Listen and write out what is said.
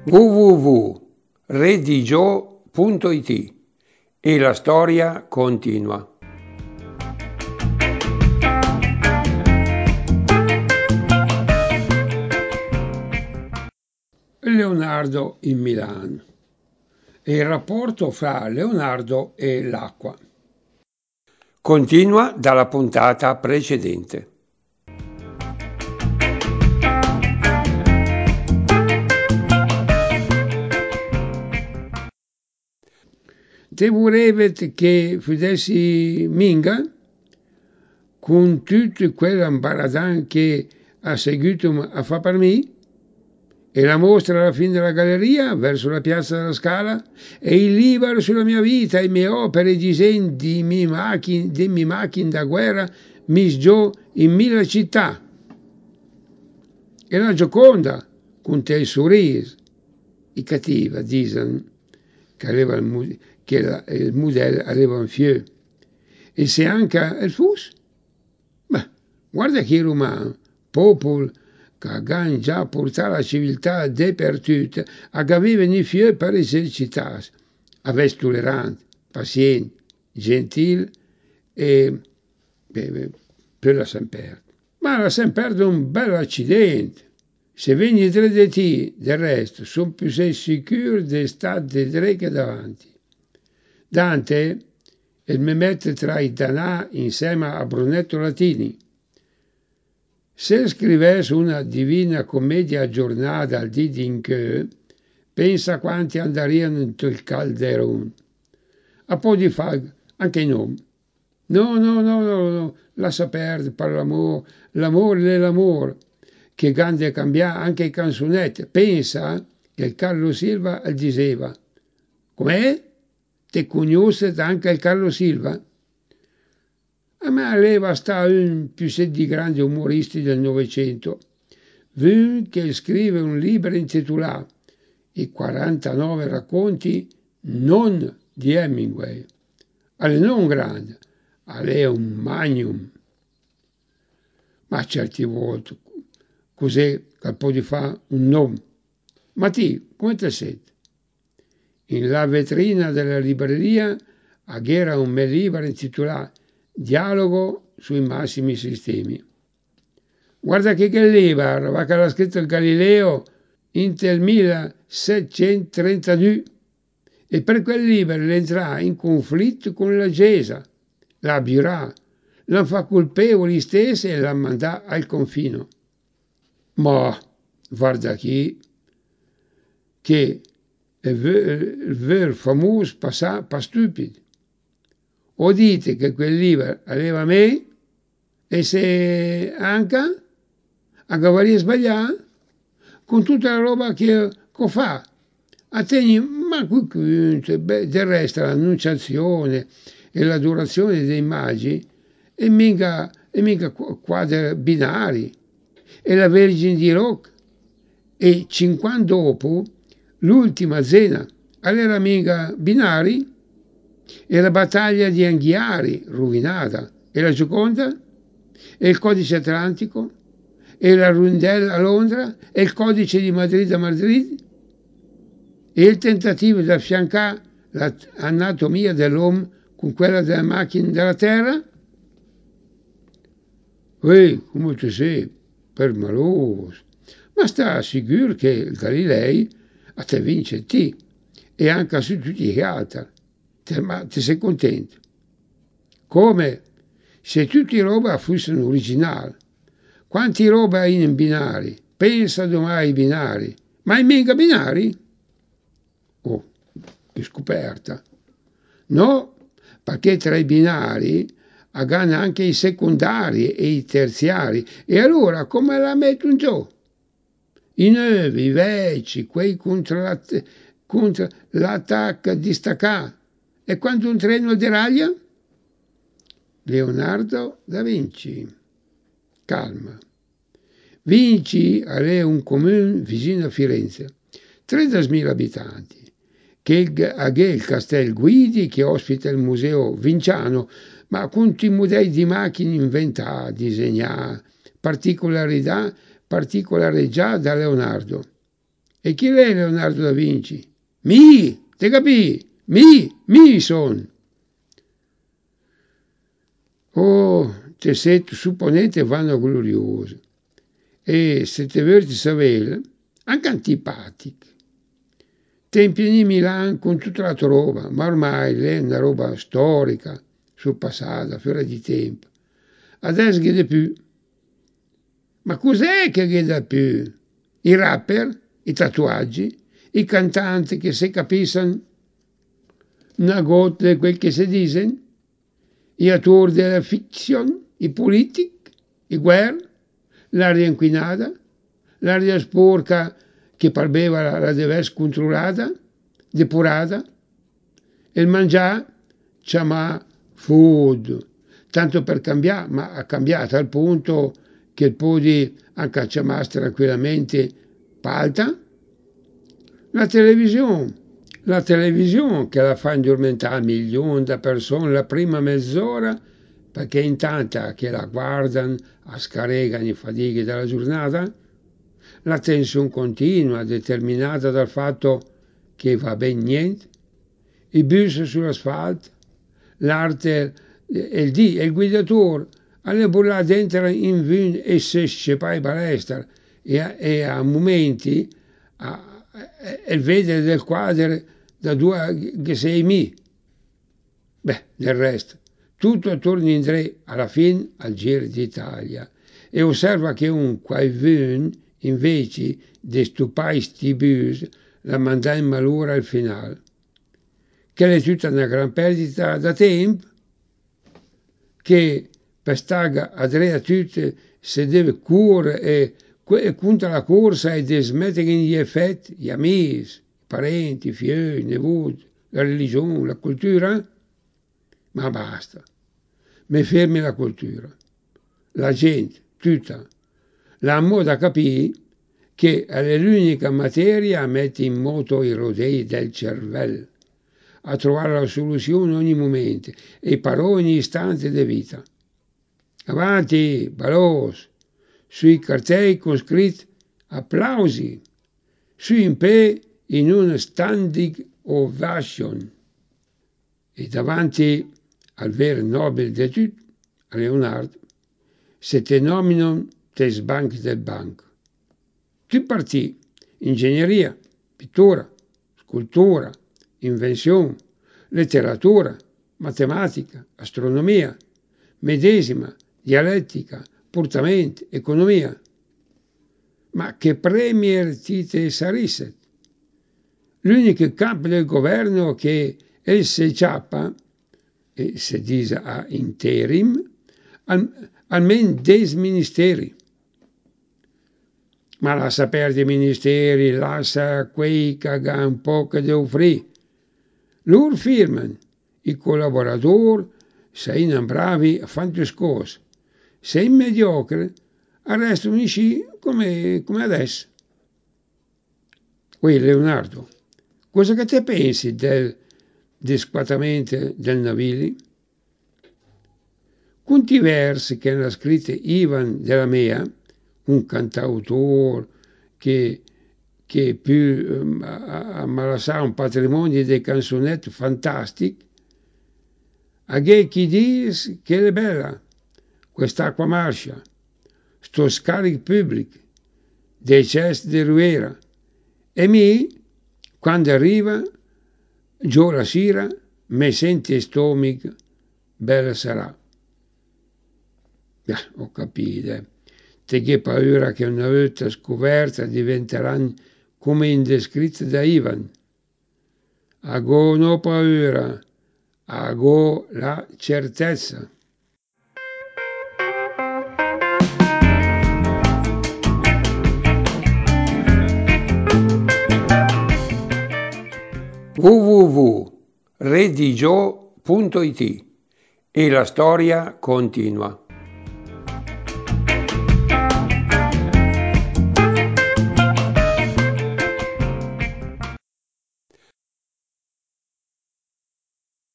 www.redigio.it e la storia continua. Leonardo in Milano e il rapporto fra Leonardo e l'acqua. Continua dalla puntata precedente. Te volevet che fidessi Minga con tutto quell'ambaradan che ha seguito a fa per me? E la mostra alla fine della galleria, verso la piazza della Scala, e il libro sulla mia vita, le mie opere, i disegni di mie macchine da guerra, mis giù in 1000 città. E la Gioconda, con te il sorriso, i cattiva, dicono, che il modello aveva un fieu. E se anche il fus? Beh, guarda che romano, popolo, che ha già portato la civiltà dappertutto, aveva un fieu per esercitarsi, aveva tollerante, paziente, gentile e per la sempre. Ma la sempre è un bel accidente. Se vegni tre di te, del resto, sono più sei sicuro di stare di tre che davanti. Dante, il mi mette tra i danà insieme a Brunetto Latini. Se scrivesse una divina commedia aggiornata al dì in che, pensa quanti andariano in il calderone. A po' di fag, anche i nomi. No, lascia perdere per l'amore è l'amore, che grande cambiare anche i canzonetti. Pensa che il Carlo Silva diceva, com'è? Te conosce anche il Carlo Silva? A me aveva stato un più di grandi umoristi del Novecento, che scrive un libro intitolato I 49 racconti non di Hemingway. Alle non grande, alle un magnum. Ma certi volte, così che può di fare un nome. Ma ti, come te senti? In la vetrina della libreria era un bel libro intitolato Dialogo sui massimi sistemi. Guarda che libro, va che l'ha scritto il Galileo in il 1732 e per quel libro entra in conflitto con la Chiesa, la birà, la fa colpevoli stessi e la manda al confino. Ma guarda chi che è ver famoso per stupidi. O dite che quel libro aveva me e se anche a cavaliere sbagliato con tutta la roba che fa a te ma del resto l'annunciazione e l'adorazione dei magi e mica quadri binari e la Vergine di Rock e 50 dopo l'ultima cena all'era mica binari e la battaglia di Anghiari rovinata e la Gioconda e il codice atlantico e la Rundell a Londra e il codice di Madrid a Madrid e il tentativo di affiancare l'anatomia dell'uomo con quella della macchina della terra. Come tu sei permaloso, ma sta sicuro che il Galilei a te vince te e anche su tutti gli altri. Ma ti sei contento? Come se tutti i roba fossero originali. Quanti roba hai in binari? Pensa domani ai binari. Ma in mica binari? Oh, che scoperta. No, perché tra i binari hanno anche i secondari e i terziari. E allora come la mettono giù? I nuovi, i vecchi, quei contro l'attacco distaccato. E quando un treno deraglia? Leonardo da Vinci. Calma. Vinci è un comune vicino a Firenze, 30.000 abitanti, che ha il Castel Guidi che ospita il museo vinciano, ma con tutti i modelli di macchine inventati, disegnati, particolareggiati da Leonardo. E chi è Leonardo da Vinci? Te capì? Mi son. Oh, te siete supponete vanno glorioso. E se te volete sapere, anche antipatiche. Tempi di Milano con tutta la tua roba, ma ormai è una roba storica, surpassata, fuori di tempo. Adesso che di più. Ma cos'è che chiede più? I rapper, i tatuaggi, i cantanti che si capiscono una gota di quel che si dice, gli attori della fiction, i politici, i guerre, l'aria inquinata, l'aria sporca che pareva la deve essere controllata, depurata, e il mangiare chiama food, tanto per cambiare, ma ha cambiato al punto che poi anche chiamarsi tranquillamente palta. La televisione che la fa addormentare milioni di persone la prima mezz'ora, perché intanto che la guardano, scaricano i fatiche della giornata, la tensione continua determinata dal fatto che va ben niente, i bus sull'asfalto, l'arte e il guidatore alle bollate entra in vin e se esce poi palestra e a momenti e vede del quadro da due che sei mi. Beh, del resto, tutto torna in tre alla fine al Giro d'Italia e osserva che un qualcuno invece di stupare sti bus la manda in malora al finale. Che è tutta una gran perdita da tempo, che per stare a dre tutte si deve curare e contro la corsa e di smettere gli effetti, gli amici, i parenti, i figli, i nipoti, la religione, la cultura, ma basta, mi fermi la cultura, la gente, tutta, la moda capì che è l'unica materia a mettere in moto i rodei del cervello, a trovare la soluzione ogni momento e per ogni istante di vita. Avanti, balos, sui cartelli con scritto applausi, su in pe in una standing ovation. E davanti al vero Nobel di tutti, a Leonardo, se te nominano te sbanchi del banco. Tu partì, ingegneria, pittura, scultura, invenzione, letteratura, matematica, astronomia, medesima, dialettica, portamento, economia. Ma che premier te sarisse? L'unico capo del governo che esse ciappa, e se dice a interim, almeno des ministeri. Ma lascia perdere i ministeri, lascia quei che ha un po' che devo offrire. Loro firmano, i collaboratori, se non bravi, fanno le cose. Se in mediocre, restano in sci come adesso. Poi Leonardo, cosa che te pensi del disquatamente del Navili? Conti versi che hanno scritto Ivan della Mea, un cantautore che più ha malassato un patrimonio di canzonette fantastiche, a chi dice che è bella quest'acqua marcia, sto scarico pubblico, dei cesti di Ruera, e quando arriva, giù la sera, mi sente stomaco, bella sarà. Ho capito. Te che paura che una volta scoperta diventeranno come indescritte da Ivan. Ago no paura, ago la certezza. www.redigio.it e la storia continua.